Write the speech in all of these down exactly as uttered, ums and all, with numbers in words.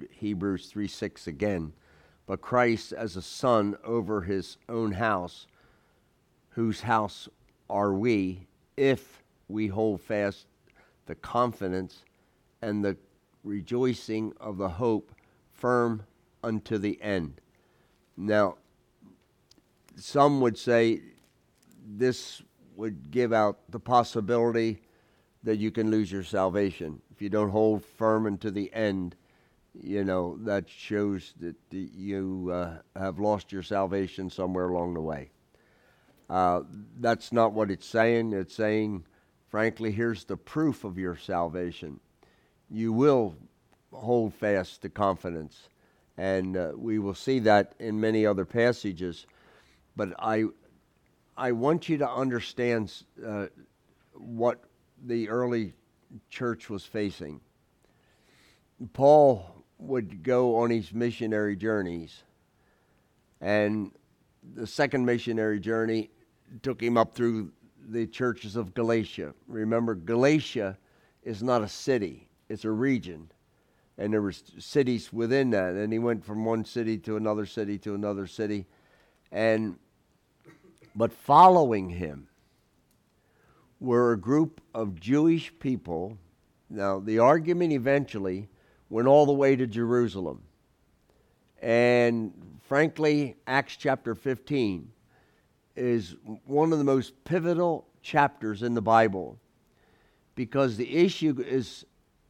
Hebrews three six again. But Christ as a son over his own house, whose house are we, if we hold fast the confidence and the rejoicing of the hope firm unto the end. Now, some would say this would give out the possibility that you can lose your salvation. If you don't hold firm unto the end, you know, that shows that you uh, have lost your salvation somewhere along the way. Uh, that's not what it's saying. It's saying, frankly, here's the proof of your salvation. You will hold fast to confidence. And uh, we will see that in many other passages. But I I want you to understand uh, what the early church was facing. Paul would go on his missionary journeys, and the second missionary journey took him up through the churches of Galatia. Remember, Galatia is not a city, it's a region. And there were cities within that. And he went from one city to another city to another city. And but following him were a group of Jewish people. Now, the argument eventually went all the way to Jerusalem. And frankly, Acts chapter fifteen is one of the most pivotal chapters in the Bible, because the issue is,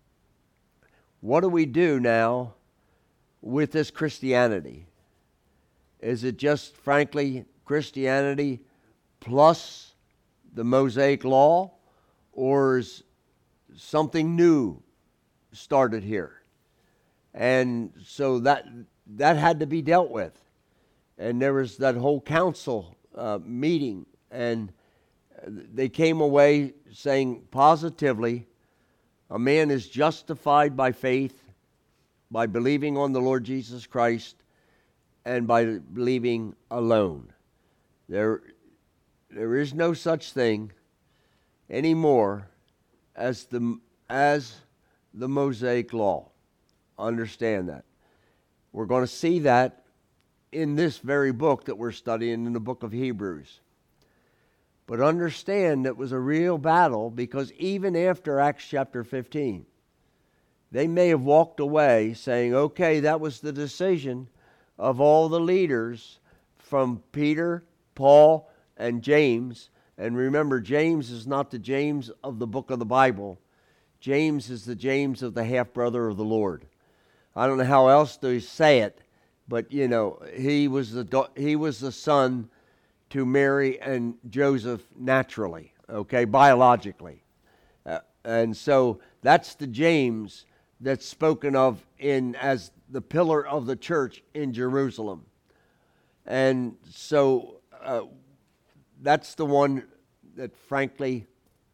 what do we do now with this Christianity? Is it just, frankly, Christianity plus the Mosaic Law, or is something new started here? And so that that had to be dealt with. And there was that whole council uh, meeting, and they came away saying positively, a man is justified by faith, by believing on the Lord Jesus Christ, and by believing alone. There, there is no such thing anymore as the as the Mosaic Law. Understand that. We're going to see that in this very book that we're studying, in the book of Hebrews. But understand it was a real battle, because even after Acts chapter fifteen, they may have walked away saying, okay, that was the decision of all the leaders from Peter, Paul, and James. And remember, James is not the James of the book of the Bible. James is the James of the half-brother of the Lord. I don't know how else to say it, but, you know, he was the he was the son to Mary and Joseph naturally, okay, biologically. Uh, and so that's the James that's spoken of in as the pillar of the church in Jerusalem. And so uh, that's the one that, frankly,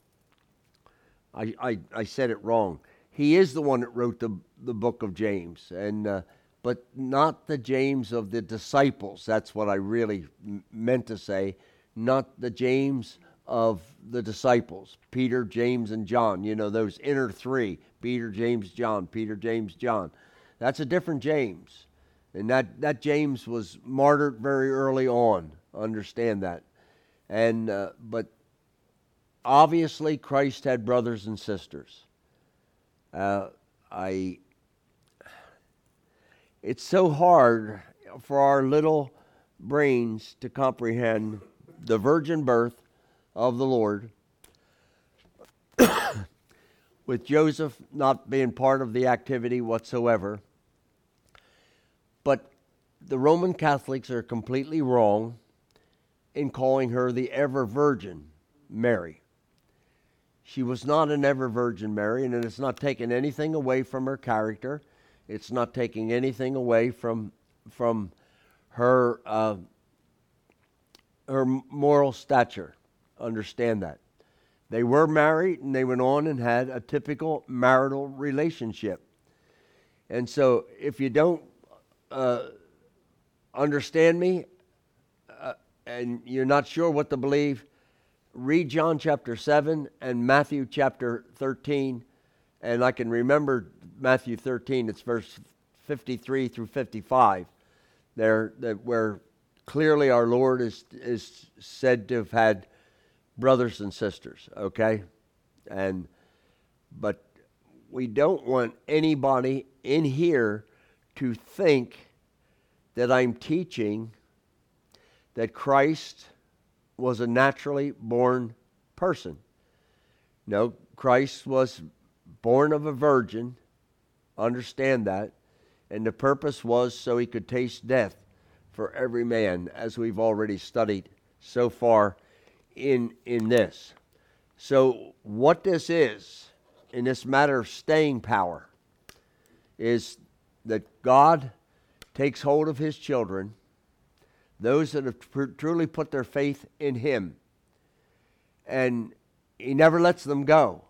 I, I I said it wrong. He is the one that wrote the, the book of James, and uh, but not the James of the disciples. That's what I really m- meant to say. Not the James of the disciples. Peter, James, and John. You know, those inner three. Peter, James, John. Peter, James, John. That's a different James. And that, that James was martyred very early on. Understand that. And uh, but obviously Christ had brothers and sisters. Uh, I. It's so hard for our little brains to comprehend the virgin birth of the Lord, with Joseph not being part of the activity whatsoever. But the Roman Catholics are completely wrong in calling her the ever-virgin Mary. She was not an ever-virgin Mary, and it's not taking anything away from her character. It's not taking anything away from from her uh, her moral stature. Understand that. They were married, and they went on and had a typical marital relationship. And so if you don't uh, understand me uh, and you're not sure what to believe, read John chapter seven and Matthew chapter thirteen. And I can remember Matthew thirteen, it's verse fifty-three through fifty-five, there that where clearly our Lord is is said to have had brothers and sisters, okay? And but we don't want anybody in here to think that I'm teaching that Christ was a naturally born person. No, Christ was born of a virgin. Understand that. And the purpose was so he could taste death for every man, as we've already studied so far in, in this. So what this is, in this matter of staying power, is that God takes hold of his children, those that have tr- truly put their faith in him, and he never lets them go.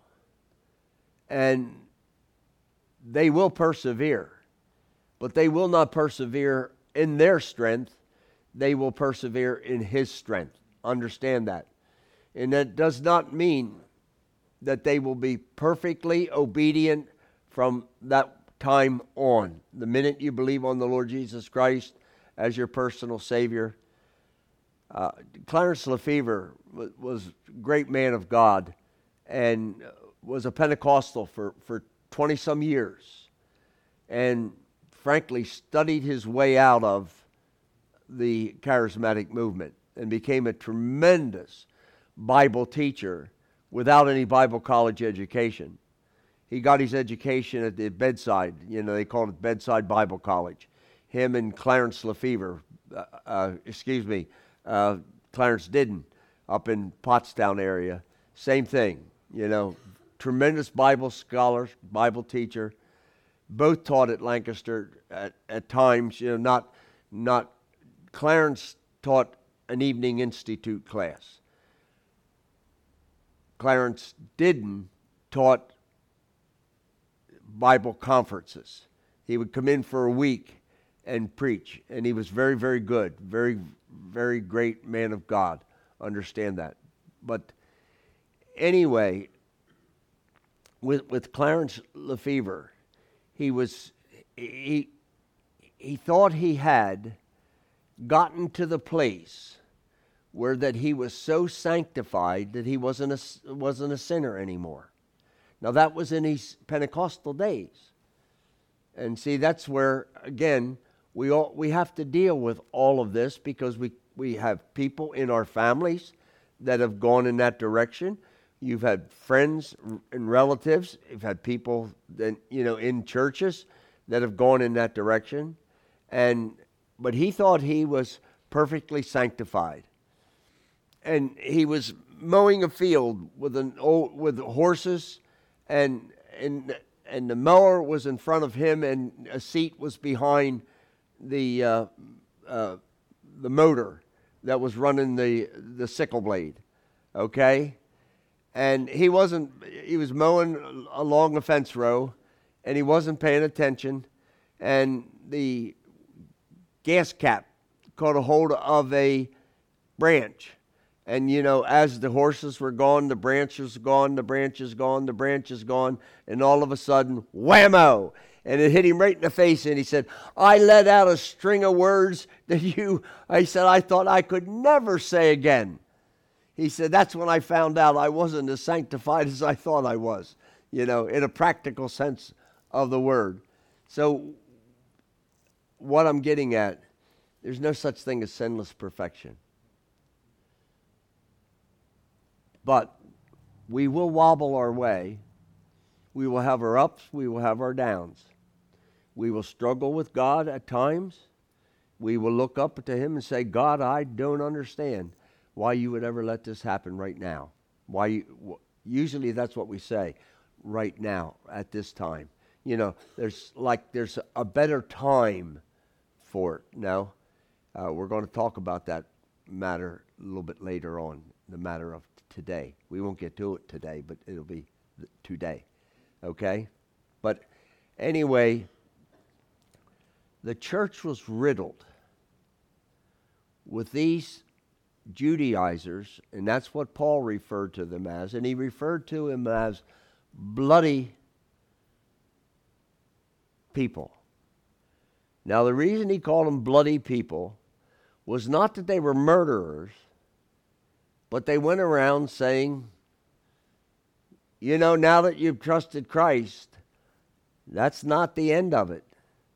And they will persevere, but they will not persevere in their strength. They will persevere in his strength. Understand that. And that does not mean that they will be perfectly obedient from that time on. The minute you believe on the Lord Jesus Christ as your personal Savior. Uh, Clarence Lefevre was, was a great man of God and was a Pentecostal for, for twenty-some years. And frankly studied his way out of the charismatic movement and became a tremendous Bible teacher without any Bible college education. He got his education at the bedside. You know, they called it Bedside Bible College. Him and Clarence Lefevre, uh, uh, excuse me, uh, Clarence Didden up in Pottstown area. Same thing, you know, tremendous Bible scholar, Bible teacher. Both taught at Lancaster at, at times, you know, not, not, Clarence taught an evening institute class. Clarence Didden taught Bible conferences. He would come in for a week and preach, and he was very, very good, very, very great man of God. Understand that. But anyway, with with Clarence Lefevre, he was he he thought he had gotten to the place where that he was so sanctified that he wasn't a, wasn't a sinner anymore. Now that was in his Pentecostal days. And see, that's where, again, we all, we have to deal with all of this because we, we have people in our families that have gone in that direction. You've had friends and relatives. You've had people that, you know, in churches that have gone in that direction. And but he thought he was perfectly sanctified. And he was mowing a field with an old, with horses, and and and the mower was in front of him, and a seat was behind the uh, uh, the motor that was running the the sickle blade. Okay, and he wasn't. He was mowing along the fence row, and he wasn't paying attention, and the gas cap caught a hold of a branch. And, you know, as the horses were gone, the branch was gone, the branch is gone, the branch is gone, and all of a sudden, whammo! And it hit him right in the face, and he said, I let out a string of words that you, I said, I thought I could never say again. He said, that's when I found out I wasn't as sanctified as I thought I was, you know, in a practical sense of the word. So, what I'm getting at, there's no such thing as sinless perfection. But we will wobble our way. We will have our ups. We will have our downs. We will struggle with God at times. We will look up to him and say, God, I don't understand why you would ever let this happen right now. Why you, usually that's what we say, right now, at this time. You know, there's like there's a better time for it. No, uh, we're going to talk about that matter a little bit later on, the matter of today. We won't get to it today, but it'll be today, okay? But anyway, the church was riddled with these Judaizers, and that's what Paul referred to them as, and he referred to them as bloody people. Now, the reason he called them bloody people was not that they were murderers, but they went around saying, you know, now that you've trusted Christ, that's not the end of it.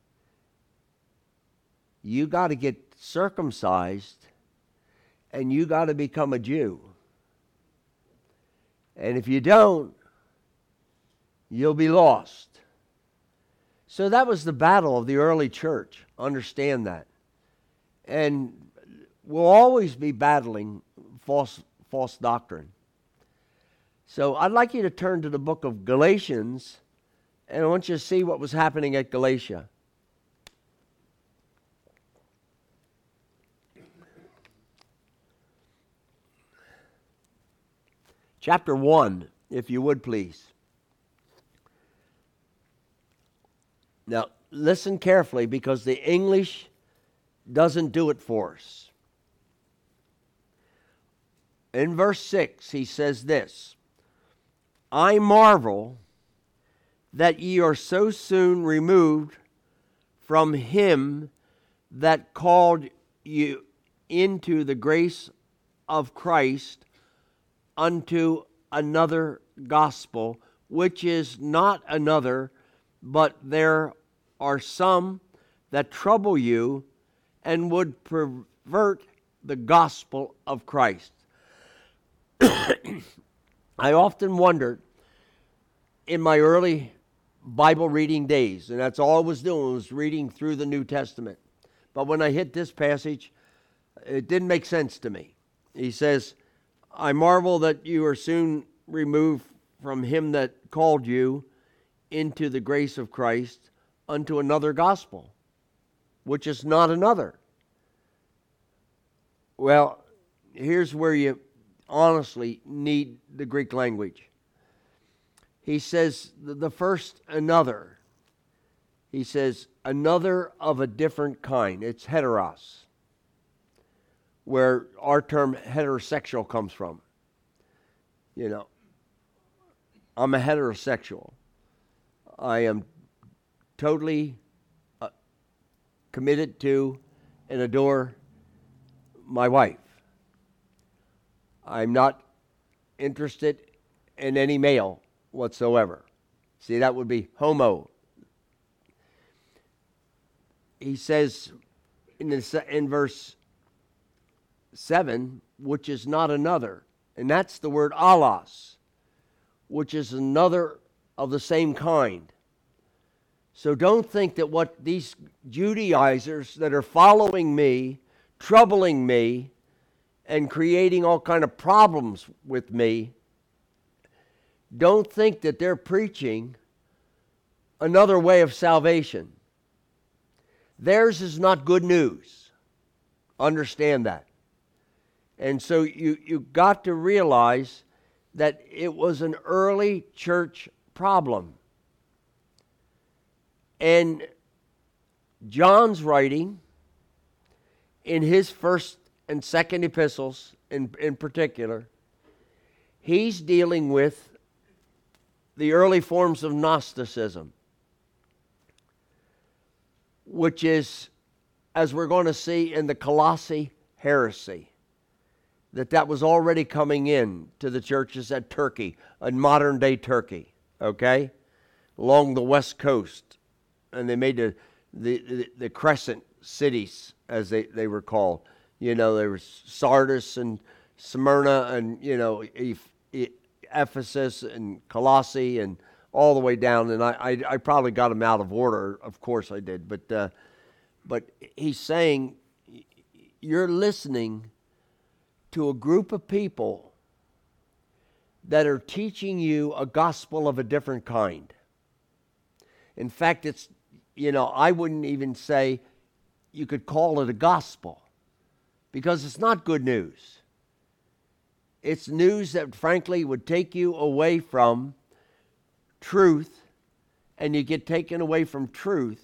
You got to get circumcised, and you got to become a Jew. And if you don't, you'll be lost. So that was the battle of the early church. Understand that. And we'll always be battling false false doctrine. So I'd like you to turn to the book of Galatians, and I want you to see what was happening at Galatia. Chapter one, if you would please. Now, listen carefully, because the English doesn't do it for us. In verse six, he says this, I marvel that ye are so soon removed from him that called you into the grace of Christ unto another gospel, which is not another, but there are some that trouble you and would pervert the gospel of Christ. I often wondered in my early Bible reading days, and that's all I was doing, was reading through the New Testament. But when I hit this passage, it didn't make sense to me. He says, I marvel that you are soon removed from him that called you into the grace of Christ unto another gospel, which is not another. Well, here's where you honestly need the Greek language. He says the first another. He says another of a different kind. It's heteros, where our term heterosexual comes from. You know, I'm a heterosexual. I am totally uh, committed to and adore my wife. I'm not interested in any male whatsoever. See, that would be homo. He says in, the, in verse seven, which is not another, and that's the word allos, which is another of the same kind. So don't think that what these Judaizers that are following me, troubling me, and creating all kind of problems with me, don't think that they're preaching another way of salvation. Theirs is not good news. Understand that. And so you, you got to realize that it was an early church problem. And John's writing in his first and second epistles in, in particular, he's dealing with the early forms of Gnosticism, which is, as we're going to see in the Colossae heresy, that that was already coming in to the churches at Turkey, in modern-day Turkey, okay, along the west coast. And they made the, the, the, the crescent cities, as they, they were called. You know, there was Sardis and Smyrna and, you know, Ephesus and Colossae and all the way down. And I, I, I probably got them out of order. Of course I did. But, uh, but he's saying you're listening to a group of people that are teaching you a gospel of a different kind. In fact, it's, you know, I wouldn't even say you could call it a gospel, because it's not good news. It's news that, frankly, would take you away from truth, and you get taken away from truth,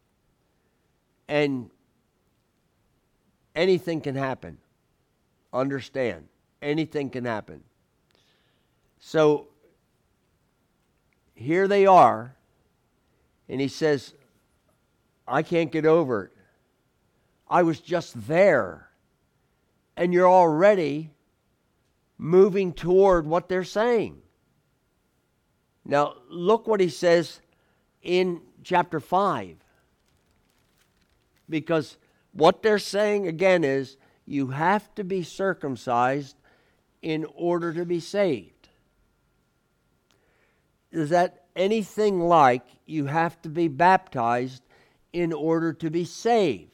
and anything can happen. Understand, anything can happen. So here they are, and he says, I can't get over it. I was just there. And you're already moving toward what they're saying. Now, look what he says in chapter five. Because what they're saying again is, you have to be circumcised in order to be saved. Is that anything like you have to be baptized in order to be saved?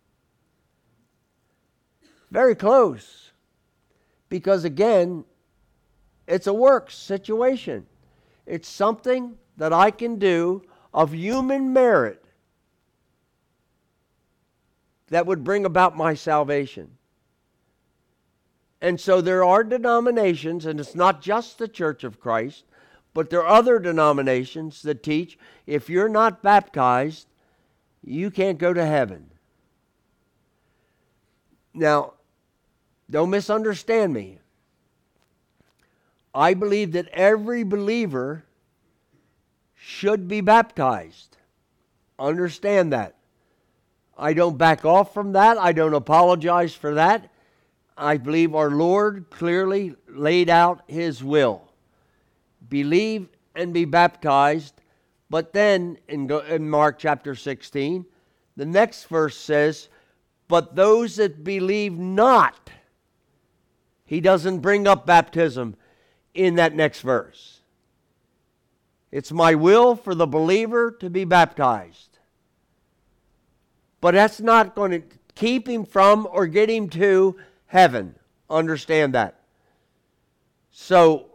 Very close. Because again, it's a works situation. It's something that I can do of human merit that would bring about my salvation. And so there are denominations, and it's not just the Church of Christ, but there are other denominations that teach if you're not baptized, you can't go to heaven. Now, don't misunderstand me. I believe that every believer should be baptized. Understand that. I don't back off from that. I don't apologize for that. I believe our Lord clearly laid out His will. Believe and be baptized. But then in, in Mark chapter sixteen, the next verse says, but those that believe not. He doesn't bring up baptism in that next verse. It's my will for the believer to be baptized. But that's not going to keep him from or get him to heaven. Understand that. So,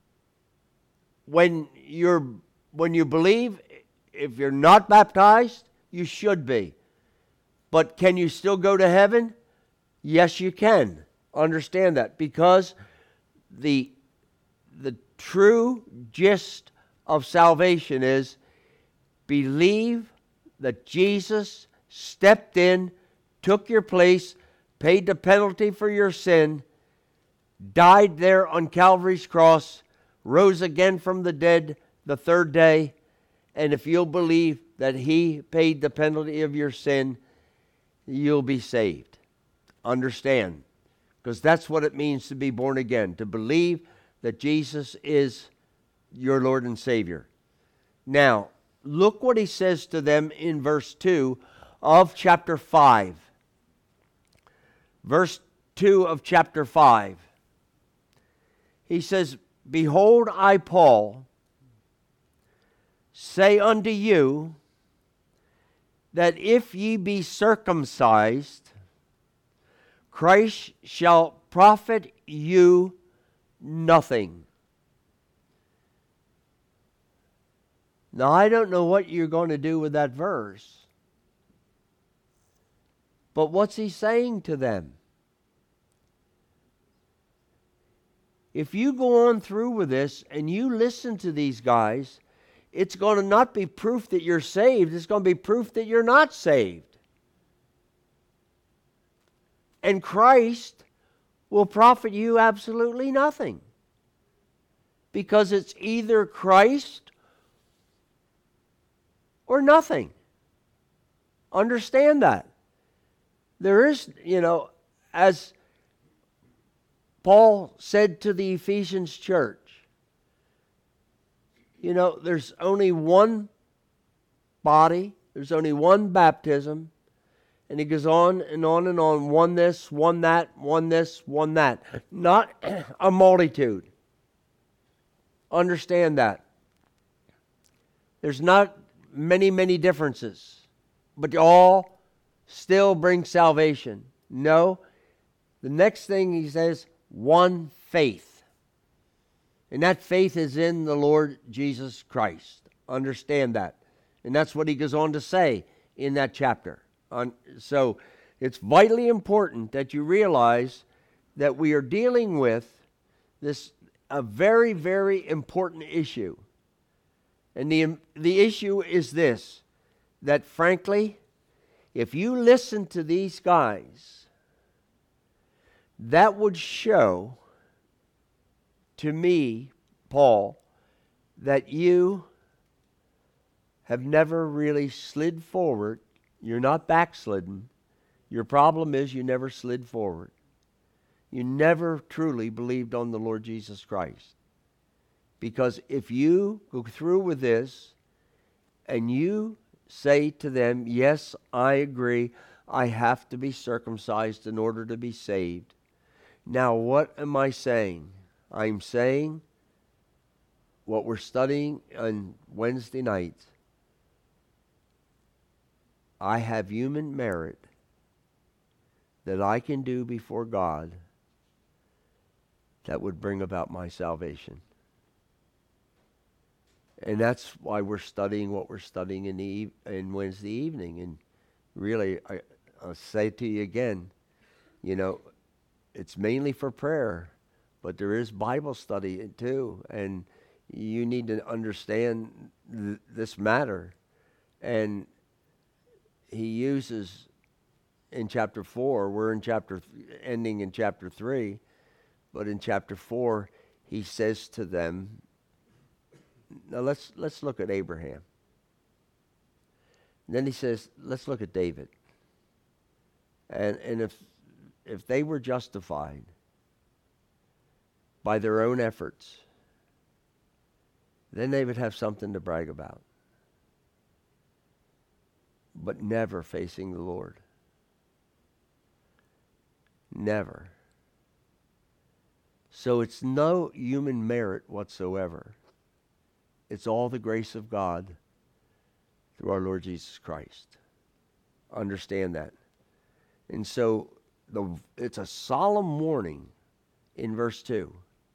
when you're when you believe, if you're not baptized, you should be. But can you still go to heaven? Yes, you can. Understand that. Because the, the true gist of salvation is believe that Jesus stepped in, took your place, paid the penalty for your sin, died there on Calvary's cross, rose again from the dead the third day, and if you'll believe that He paid the penalty of your sin, you'll be saved. Understand. Because that's what it means to be born again, to believe that Jesus is your Lord and Savior. Now, look what he says to them in verse two of chapter five. Verse two of chapter five. He says, behold, I, Paul, say unto you, that if ye be circumcised, Christ shall profit you nothing. Now, I don't know what you're going to do with that verse. But what's he saying to them? If you go on through with this and you listen to these guys, it's going to not be proof that you're saved. It's going to be proof that you're not saved. And Christ will profit you absolutely nothing. Because it's either Christ or nothing. Understand that. There is, you know, as Paul said to the Ephesians church, you know, there's only one body, there's only one baptism, and he goes on and on and on, one this, one that, one this, one that. Not a multitude. Understand that. There's not many, many differences, but all still bring salvation. No, the next thing he says, one faith. And that faith is in the Lord Jesus Christ. Understand that. And that's what he goes on to say in that chapter. On, so it's vitally important that you realize that we are dealing with this a very, very important issue. And the, the issue is this, that frankly, if you listen to these guys, that would show to me, Paul, that you have never really slid forward You're not backslidden. Your problem is you never slid forward. You never truly believed on the Lord Jesus Christ. Because if you go through with this and you say to them, yes, I agree, I have to be circumcised in order to be saved. Now, what am I saying? I'm saying what we're studying on Wednesday nights. I have human merit that I can do before God that would bring about my salvation. And that's why we're studying what we're studying in the in Wednesday evening. And really, I, I'll say to you again, you know, it's mainly for prayer, but there is Bible study too. And you need to understand th- this matter. And he uses in chapter four, we're in chapter, th- ending in chapter three, but in chapter four, he says to them, now let's let's look at Abraham. And then he says, let's look at David. And and if if they were justified by their own efforts, then they would have something to brag about. But never facing the Lord. Never. So it's no human merit whatsoever. It's all the grace of God through our Lord Jesus Christ. Understand that. And so the, it's a solemn warning in verse two.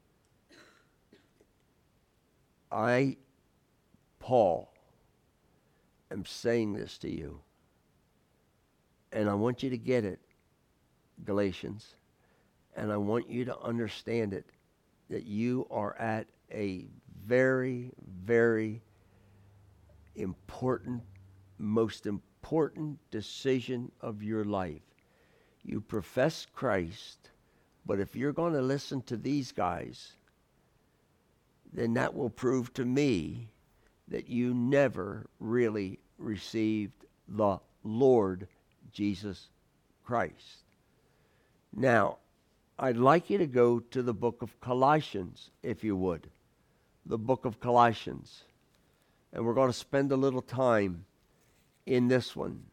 I, Paul, am saying this to you. And I want you to get it, Galatians. And I want you to understand it, that you are at a very, very important, most important decision of your life. You profess Christ, but if you're going to listen to these guys, then that will prove to me that you never really received the Lord Jesus Christ. Now, I'd like you to go to the book of Colossians, if you would. The book of Colossians. And we're going to spend a little time in this one.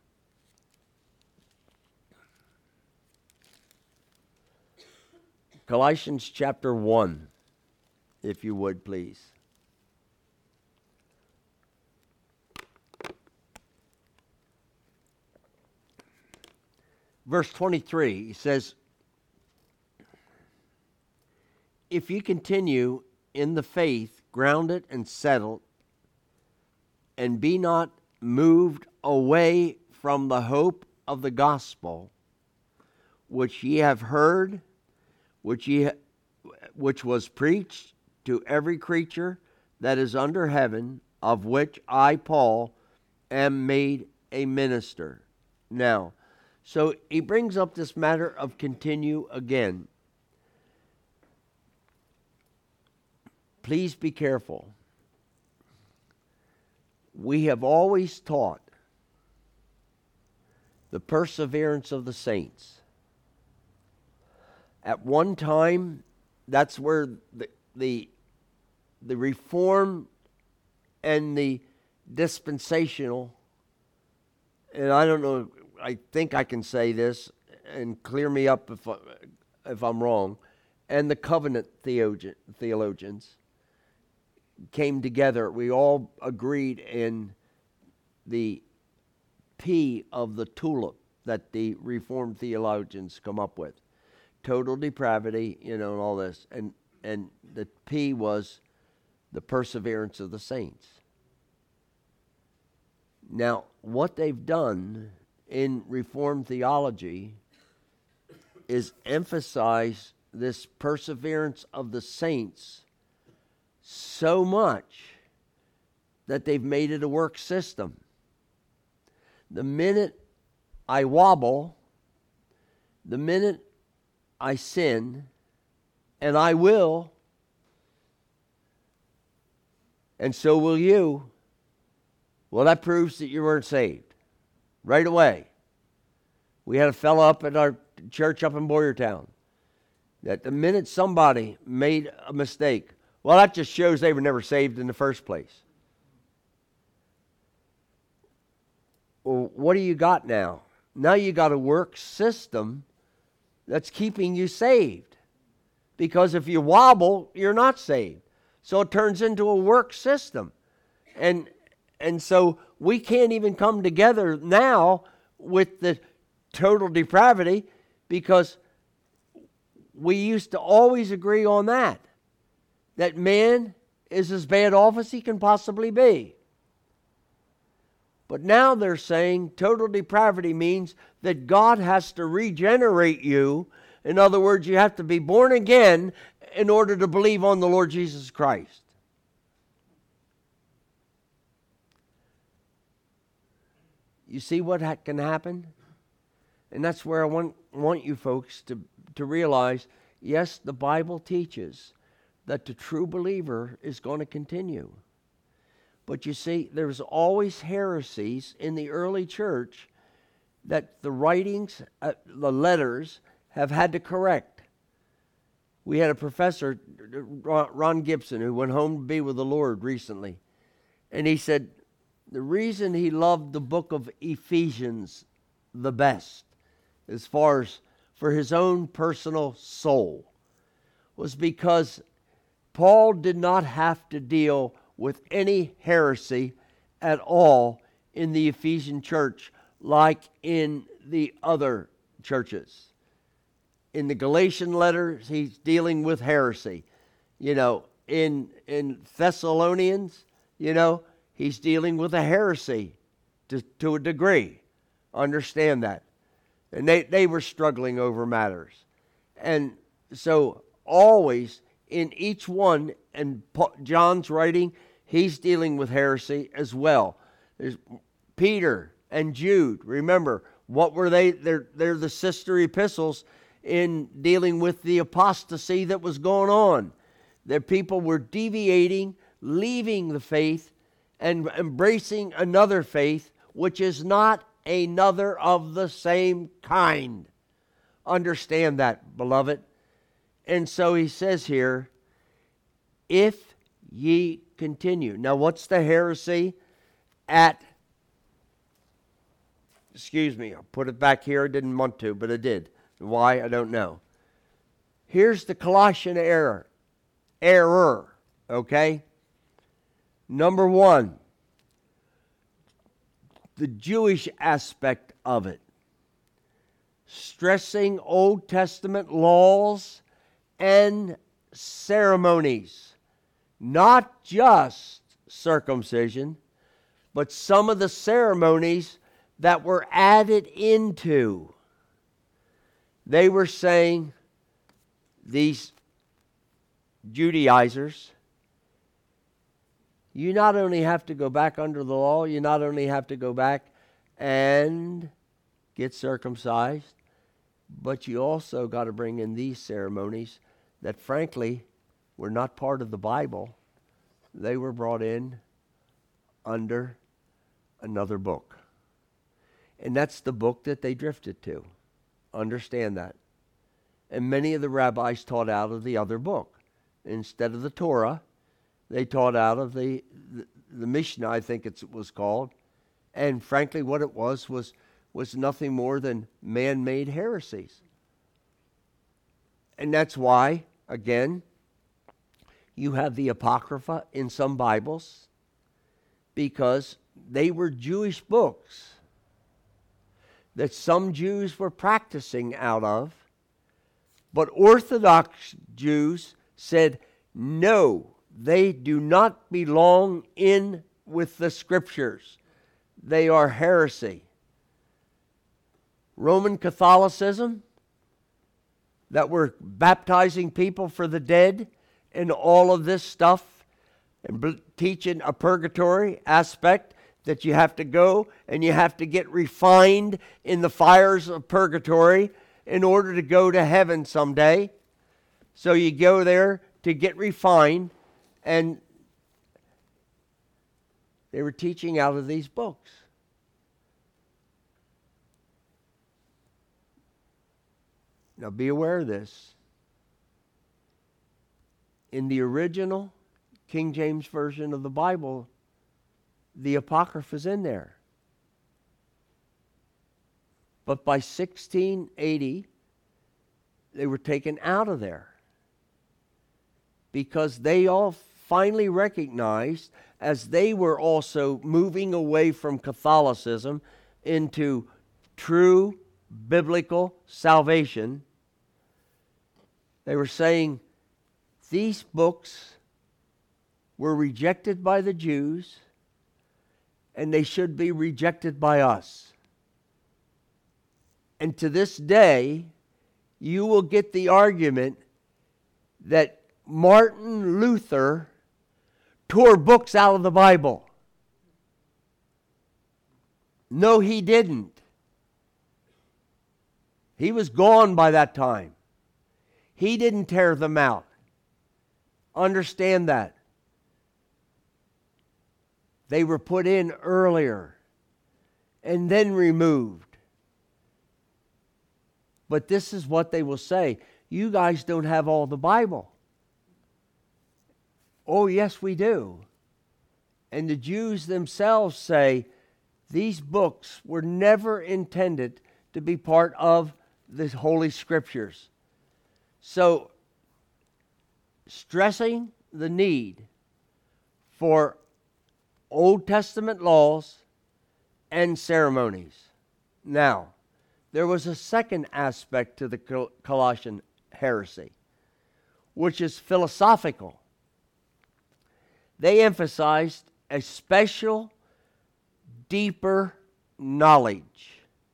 Colossians chapter one, if you would, please. Verse twenty-three, he says, if you continue in the faith, grounded and settled, and be not moved away from the hope of the gospel, which ye have heard, which ye, which was preached to every creature that is under heaven, of which I, Paul, am made a minister. Now, so he brings up this matter of continue again. Please be careful. We have always taught the perseverance of the saints. At one time, that's where the the, the Reformed and the dispensational, and I don't know, I think I can say this, and clear me up if, I, if I'm wrong, and the covenant theologian, theologians came together. We all agreed in the P of the tulip that the Reformed theologians come up with. Total depravity, you know, and all this. And and the P was the perseverance of the saints. Now, what they've done in Reformed theology is emphasize this perseverance of the saints so much that they've made it a work system. The minute I wobble, the minute I sin, and I will, and so will you, well, that proves that you weren't saved. right away. We had a fellow up at our church up in Boyertown that the minute somebody made a mistake, well, that just shows they were never saved in the first place. Well, what do you got now? Now you got a work system that's keeping you saved. Because if you wobble, you're not saved. So it turns into a work system. And and so we can't even come together now with the total depravity, because we used to always agree on that. That man is as bad off as he can possibly be. But now they're saying total depravity means that God has to regenerate you. In other words, you have to be born again in order to believe on the Lord Jesus Christ. You see what ha- can happen? And that's where I want, want you folks to, to realize, yes, the Bible teaches that the true believer is going to continue. But you see, there's always heresies in the early church that the writings, uh, the letters, have had to correct. We had a professor, Ron Gibson, who went home to be with the Lord recently. And he said the reason he loved the book of Ephesians the best, as far as for his own personal soul, was because Paul did not have to deal with any heresy at all in the Ephesian church like in the other churches. In the Galatian letters, he's dealing with heresy. You know, in in Thessalonians, you know, he's dealing with a heresy to, to a degree. Understand that. And they, they were struggling over matters. And so always in each one, and John's writing, he's dealing with heresy as well. There's Peter and Jude. Remember, what were they? They're, they're the sister epistles in dealing with the apostasy that was going on. That people were deviating, leaving the faith, and embracing another faith, which is not another of the same kind. Understand that, beloved. And so he says here, if ye continue. Now, what's the heresy at, excuse me, I'll put it back here. I didn't want to, but I did. Why? I don't know. Here's the Colossian error. Error, okay? Number one, the Jewish aspect of it. Stressing Old Testament laws and ceremonies. Not just circumcision, but some of the ceremonies that were added into. They were saying, these Judaizers, you not only have to go back under the law, you not only have to go back and get circumcised, but you also got to bring in these ceremonies that frankly were not part of the Bible. They were brought in under another book. And that's the book that they drifted to. Understand that. And many of the rabbis taught out of the other book. Instead of the Torah, they taught out of the, the, the Mishnah, I think it was called. And frankly, what it was was, was nothing more than man-made heresies. And that's why, again, you have the Apocrypha in some Bibles, because they were Jewish books that some Jews were practicing out of, but Orthodox Jews said, no, they do not belong in with the Scriptures. They are heresy. Roman Catholicism, that were baptizing people for the dead and all of this stuff, and teaching a purgatory aspect that you have to go and you have to get refined in the fires of purgatory in order to go to heaven someday. So you go there to get refined, and they were teaching out of these books. Now be aware of this. In the original King James Version of the Bible, the Apocrypha is in there. But by sixteen eighty, they were taken out of there because they all finally recognized, as they were also moving away from Catholicism into true biblical salvation, they were saying these books were rejected by the Jews and they should be rejected by us. And to this day, you will get the argument that Martin Luther tore books out of the Bible. No, he didn't. He was gone by that time. He didn't tear them out. Understand that. They were put in earlier and then removed. But this is what they will say. You guys don't have all the Bible. Oh, yes, we do. And the Jews themselves say these books were never intended to be part of the Holy Scriptures. So, stressing the need for Old Testament laws and ceremonies. Now, there was a second aspect to the Col- Colossian heresy, which is philosophical. They emphasized a special, deeper knowledge.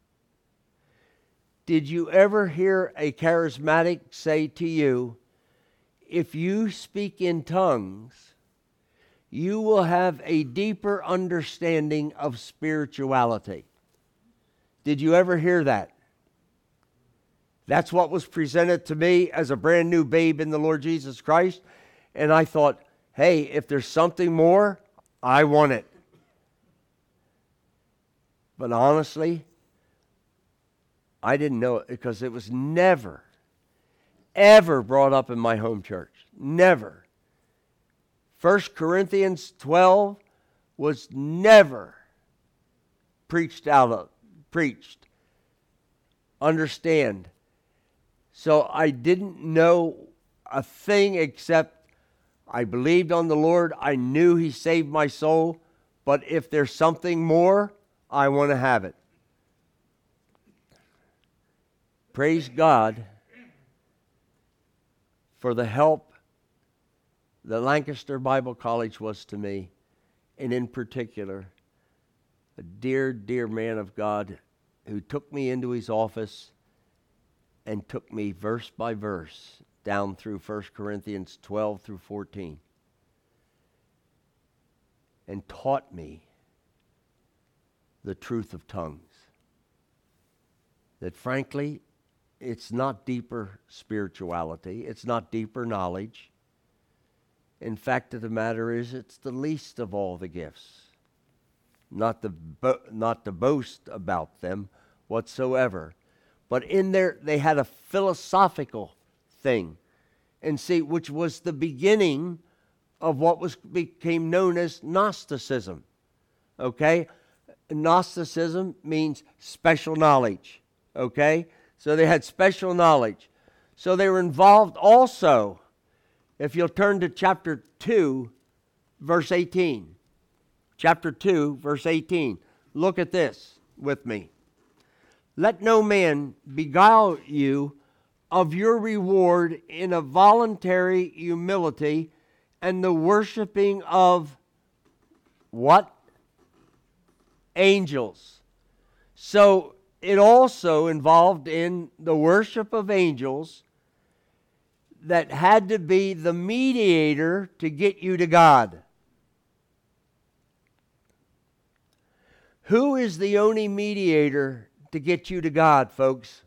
Did you ever hear a charismatic say to you, if you speak in tongues, you will have a deeper understanding of spirituality? Did you ever hear that? That's what was presented to me as a brand new babe in the Lord Jesus Christ. And I thought, hey, if there's something more, I want it. But honestly, I didn't know it because it was never, ever brought up in my home church. Never. First Corinthians twelve was never preached out of, preached. Understand. So I didn't know a thing except I believed on the Lord. I knew He saved my soul. But if there's something more, I want to have it. Praise God for the help that Lancaster Bible College was to me, and in particular, a dear, dear man of God who took me into his office and took me verse by verse down through First Corinthians twelve through fourteen and taught me the truth of tongues. That frankly, it's not deeper spirituality. It's not deeper knowledge. In fact of the matter is, it's the least of all the gifts. Not to, bo- not to boast about them whatsoever. But in there, they had a philosophical thing. And see, which was the beginning of what was became known as Gnosticism. Okay? Gnosticism means special knowledge. Okay? So they had special knowledge. So they were involved also, if you'll turn to chapter two, verse eighteen. Chapter two, verse eighteen. Look at this with me. Let no man beguile you of your reward in a voluntary humility and the worshiping of what? Angels. So it also involved in the worship of angels that had to be the mediator to get you to God. Who is the only mediator to get you to God, folks?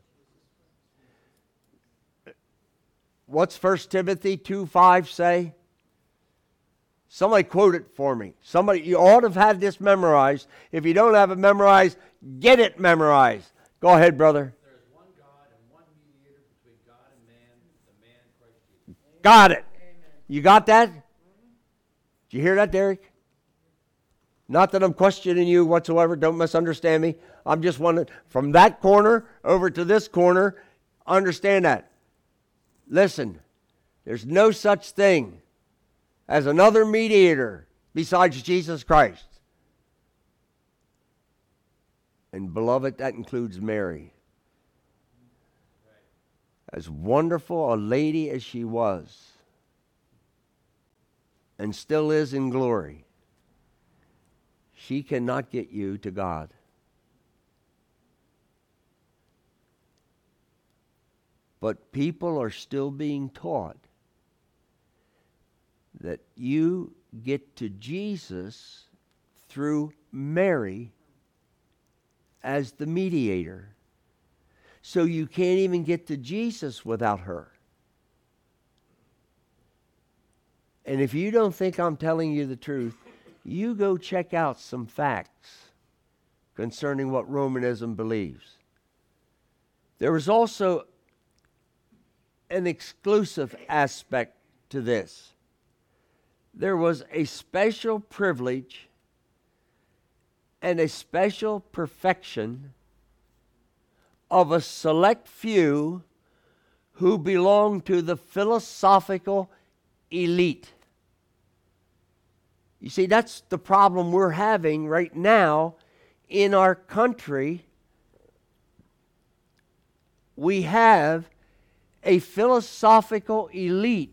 What's First Timothy two five say? Somebody quote it for me. Somebody, you ought to have had this memorized. If you don't have it memorized, get it memorized. Go ahead, brother. There is one God and one mediator between Got it. You got that? Did you hear that, Derek? Not that I'm questioning you whatsoever. Don't misunderstand me. I'm just wondering, from that corner over to this corner, understand that. Listen, there's no such thing as another mediator besides Jesus Christ. And beloved, that includes Mary. As wonderful a lady as she was, and still is in glory, she cannot get you to God. But people are still being taught that you get to Jesus through Mary as the mediator. So you can't even get to Jesus without her. And if you don't think I'm telling you the truth, you go check out some facts concerning what Romanism believes. There was also an exclusive aspect to this. There was a special privilege and a special perfection of a select few who belonged to the philosophical elite. You see, that's the problem we're having right now in our country. We have a philosophical elite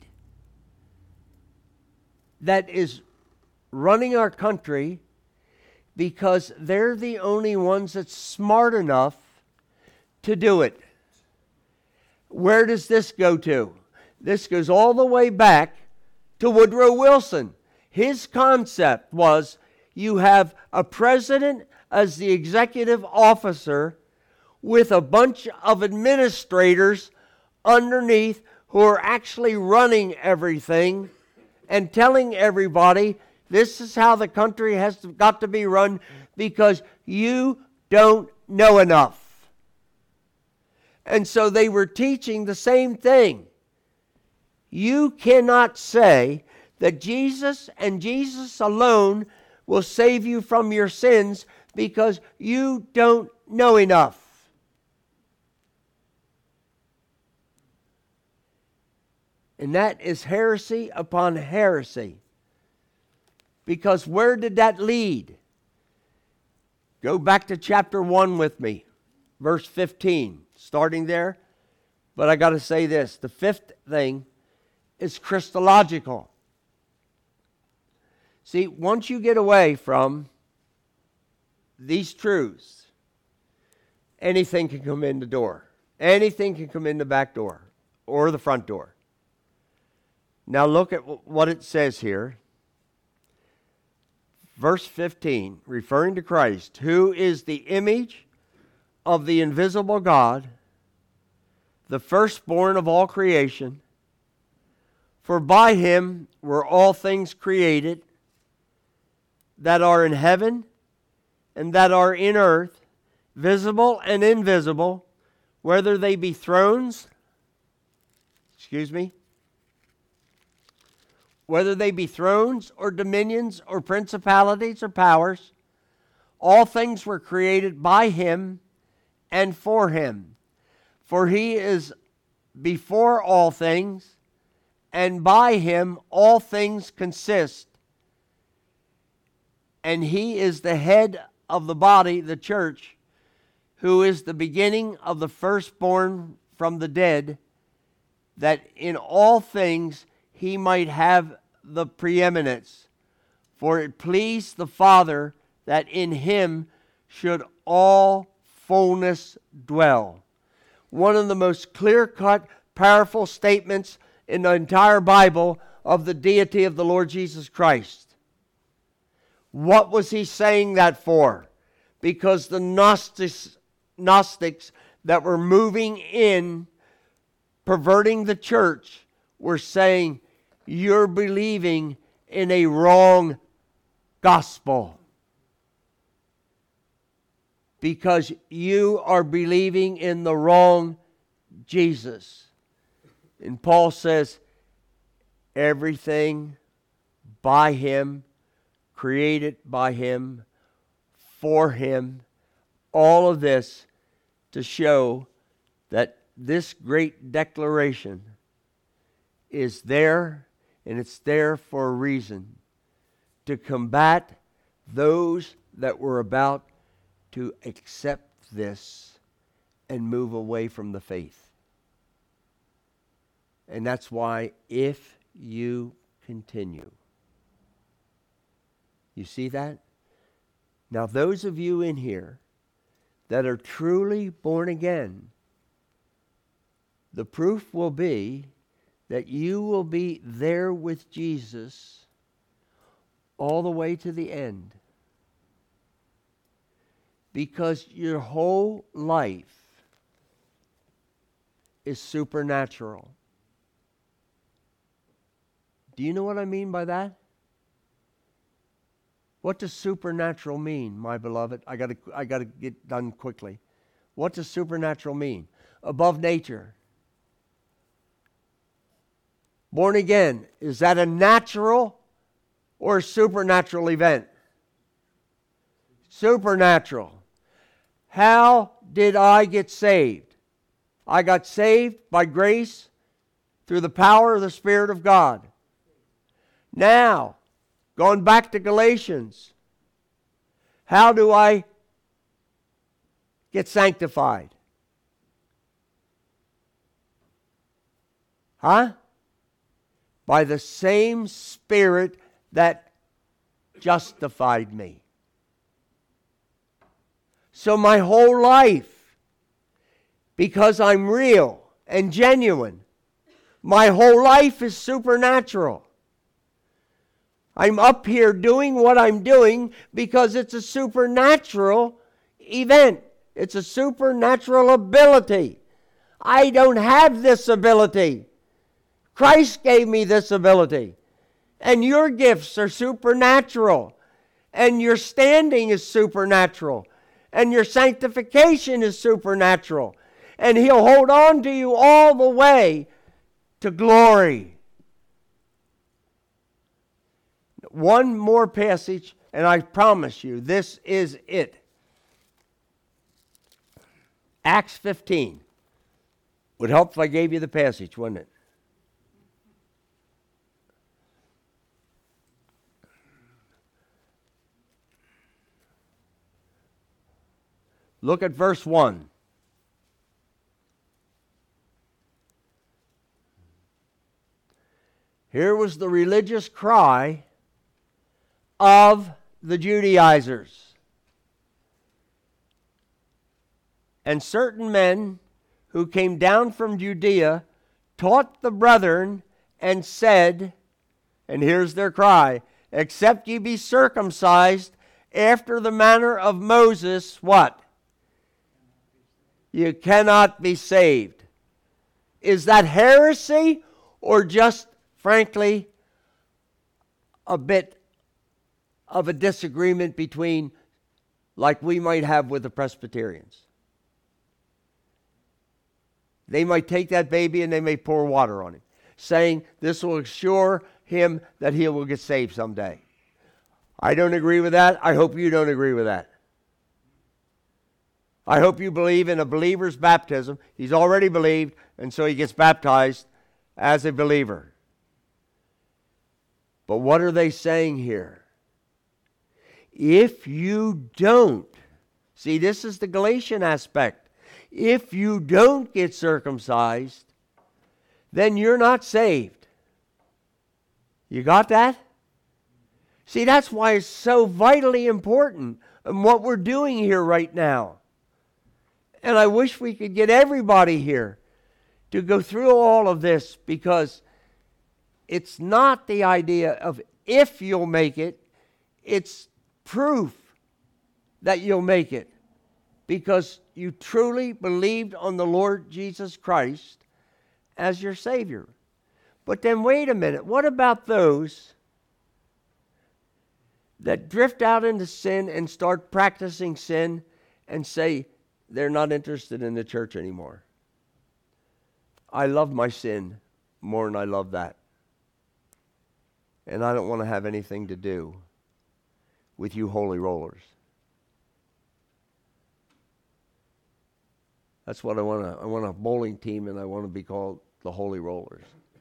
that is running our country because they're the only ones that's smart enough to do it. Where does this go to? This goes all the way back to Woodrow Wilson. His concept was you have a president as the executive officer with a bunch of administrators underneath who are actually running everything and telling everybody this is how the country has got to be run because you don't know enough. And so they were teaching the same thing. You cannot say that Jesus and Jesus alone will save you from your sins because you don't know enough. And that is heresy upon heresy. Because where did that lead? Go back to chapter one with me, verse fifteen, starting there. But I got to say this, the fifth thing is Christological. See, once you get away from these truths, anything can come in the door. Anything can come in the back door or the front door. Now look at what it says here. Verse fifteen, referring to Christ, who is the image of the invisible God, the firstborn of all creation. For by him were all things created, that are in heaven and that are in earth, visible and invisible, whether they be thrones, excuse me, whether they be thrones or dominions or principalities or powers, all things were created by him and for him. For he is before all things, and by him all things consist. And he is the head of the body, the church, who is the beginning of the firstborn from the dead, that in all things he might have the preeminence. For it pleased the Father that in him should all fullness dwell. One of the most clear-cut, powerful statements in the entire Bible of the deity of the Lord Jesus Christ. What was he saying that for? Because the Gnostics, Gnostics that were moving in, perverting the church, were saying, you're believing in a wrong gospel. Because you are believing in the wrong Jesus. And Paul says, everything by Him, created by Him, for Him. All of this to show that this great declaration is there, and it's there for a reason, to combat those that were about to accept this and move away from the faith. And that's why, if you continue. You see that? Now, those of you in here that are truly born again, the proof will be that you will be there with Jesus all the way to the end. Because your whole life is supernatural. Do you know what I mean by that? What does supernatural mean, my beloved? I got to I got to get done quickly. What does supernatural mean? Above nature. Born again, is that a natural or a supernatural event? Supernatural. How did I get saved? I got saved by grace through the power of the Spirit of God. Now, going back to Galatians, how do I get sanctified? Huh? By the same Spirit that justified me. So my whole life, because I'm real and genuine, my whole life is supernatural. I'm up here doing what I'm doing because it's a supernatural event. It's a supernatural ability. I don't have this ability. Christ gave me this ability. And your gifts are supernatural. And your standing is supernatural. And your sanctification is supernatural. And He'll hold on to you all the way to glory. One more passage, and I promise you, this is it. Acts fifteen. Would help if I gave you the passage, wouldn't it? Look at verse one. Here was the religious cry of the Judaizers. And certain men who came down from Judea taught the brethren and said, and here's their cry, except ye be circumcised after the manner of Moses, what? You cannot be saved. Is that heresy or just, frankly, a bit of a disagreement between, like we might have with the Presbyterians? They might take that baby and they may pour water on him, saying this will assure him that he will get saved someday. I don't agree with that. I hope you don't agree with that. I hope you believe in a believer's baptism. He's already believed, and so he gets baptized as a believer. But what are they saying here? If you don't, see, this is the Galatian aspect. If you don't get circumcised, then you're not saved. You got that? See, that's why it's so vitally important in what we're doing here right now. And I wish we could get everybody here to go through all of this, because it's not the idea of if you'll make it, it's proof that you'll make it, because you truly believed on the Lord Jesus Christ as your Savior. But then wait a minute, what about those that drift out into sin and start practicing sin and say they're not interested in the church anymore? I love my sin more than I love that. And I don't want to have anything to do with you holy rollers. That's what I want to, I want a bowling team, and I want to be called the Holy Rollers.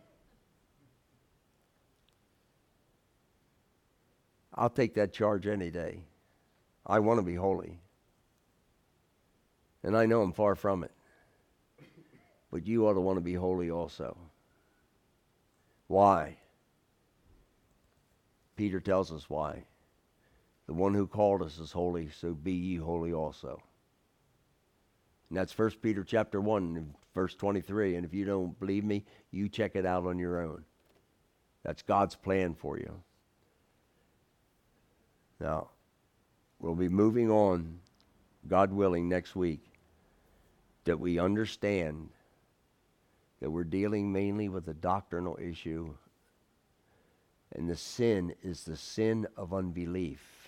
I'll take that charge any day. I want to be holy. And I know I'm far from it. But you ought to want to be holy also. Why? Peter tells us why. The one who called us is holy, so be ye holy also. And that's First Peter chapter one, verse twenty-three. And if you don't believe me, you check it out on your own. That's God's plan for you. Now, we'll be moving on, God willing, next week, that we understand that we're dealing mainly with a doctrinal issue, and the sin is the sin of unbelief.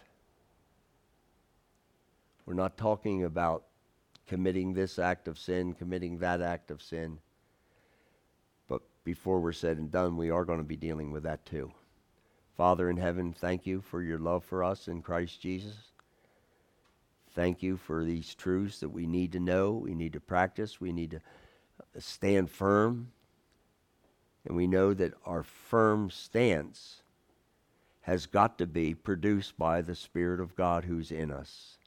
We're not talking about committing this act of sin, committing that act of sin, but before we're said and done, we are going to be dealing with that too. Father in heaven, thank you for your love for us in Christ Jesus. Thank you for these truths that we need to know, we need to practice, we need to stand firm. And we know that our firm stance has got to be produced by the Spirit of God who's in us.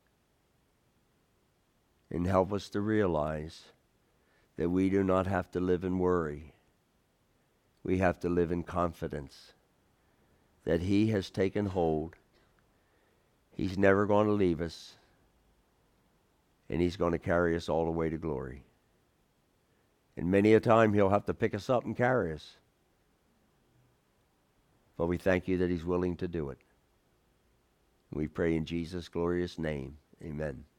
And help us to realize that we do not have to live in worry. We have to live in confidence that He has taken hold. He's never going to leave us. And He's going to carry us all the way to glory. And many a time He'll have to pick us up and carry us. But we thank you that He's willing to do it. We pray in Jesus' glorious name. Amen.